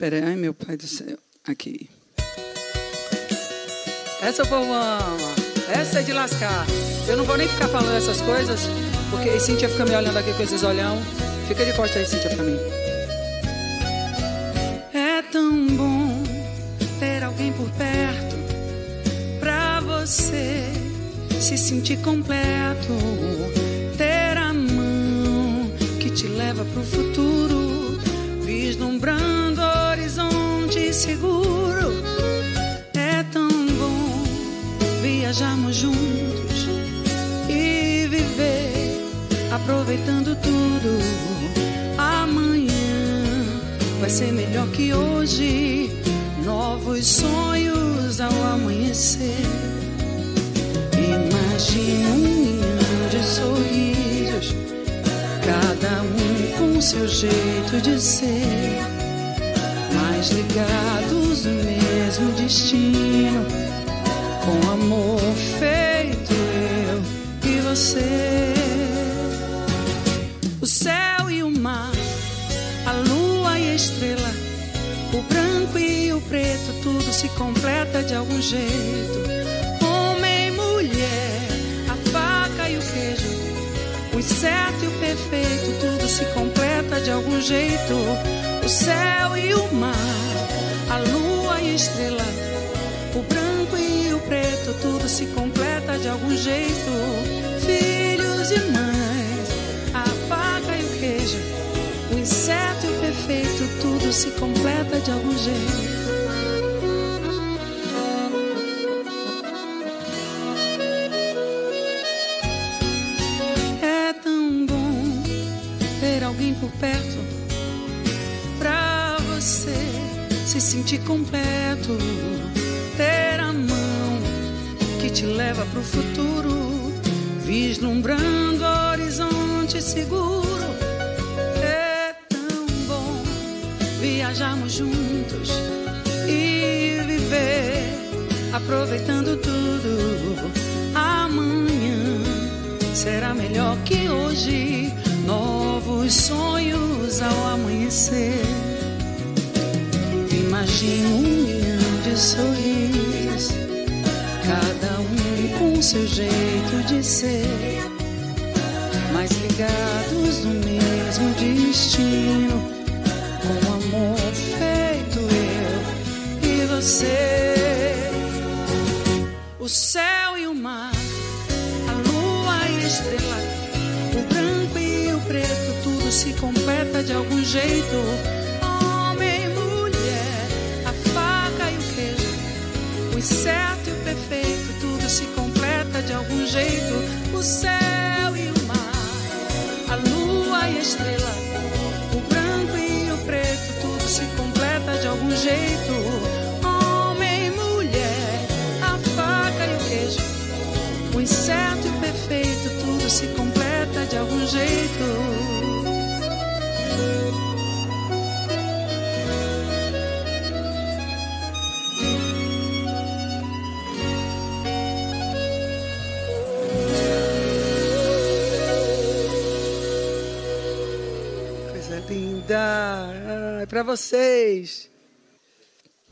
Peraí, ai meu pai do céu. Aqui. Essa o povo ama. Essa é de lascar. Eu não vou nem ficar falando essas coisas, porque a Cíntia fica me olhando aqui com esses olhão. Fica de costa aí, Cíntia, pra mim. É tão bom ter alguém por perto pra você se sentir completo. Ter a mão que te leva pro futuro, vislumbrando horizonte seguro. É tão bom viajarmos juntos e viver aproveitando tudo. Amanhã vai ser melhor que hoje. Novos sonhos ao amanhecer. Imagine um milhão de sorrisos, cada um com seu jeito de ser, mas ligados no mesmo destino, com amor feito eu e você. O céu e o mar, a lua e a estrela, o branco e o preto, tudo se completa de algum jeito. Homem e mulher, a faca e o queijo, o incerto e o perfeito, tudo se completa de algum jeito. O céu e o mar, a lua e a estrela, o branco e o preto, tudo se completa de algum jeito. Filhos e mães, a faca e o queijo, o incerto e o perfeito, tudo se completa de algum jeito. É tão bom ter alguém por perto pra você se sentir completo. Ter a mão que te leva pro futuro, vislumbrando horizonte seguro. Viajarmos juntos e viver aproveitando tudo. Amanhã será melhor que hoje. Novos sonhos ao amanhecer. Imagine um milhão de sorrisos, cada um com seu jeito de ser, mas ligados no mesmo destino, com amor feito eu e você. O céu e o mar, a lua e a estrela, o branco e o preto, tudo se completa de algum jeito. Homem e mulher, a faca e o queijo, o incerto e o perfeito, tudo se completa de algum jeito. O céu e o mar, a lua e a estrela, se completa de algum jeito. Homem e mulher, a faca e o queijo, o incerto e o perfeito, tudo se completa de algum jeito. Coisa linda! Para vocês.